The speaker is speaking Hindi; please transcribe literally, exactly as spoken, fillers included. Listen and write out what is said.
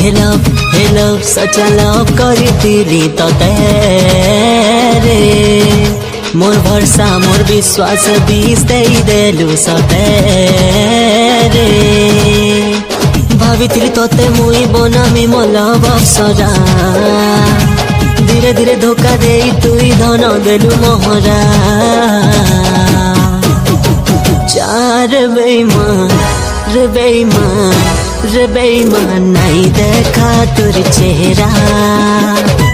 हेलो हेलो सचा लव करी तते रे मोर भरसा मोर विश्वास बीस दे देलु सते रे भाविथिली तते मुई बनामी मोला बसरा धीरे धीरे धोखा दे तुई धन देलु मोहरा चार बेईमान रे बेईमान रे बेईमान नहीं देखा तुर चेहरा।